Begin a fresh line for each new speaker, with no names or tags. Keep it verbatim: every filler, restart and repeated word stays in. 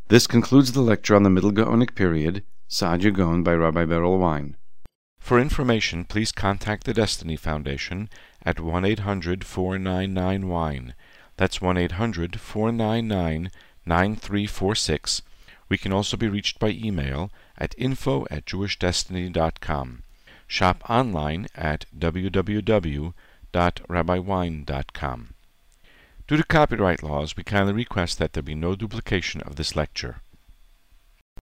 This concludes the lecture on the Middle Gaonic period, Saadia Gaon by Rabbi Berel Wein. For information, please contact the Destiny Foundation at one eight hundred, four nine nine, wine. That's one eight hundred, four nine nine, nine three four six. We can also be reached by email at info at jewish destiny dot com. Shop online at w w w dot rabbi wein dot com. Due to copyright laws, we kindly request that there be no duplication of this lecture.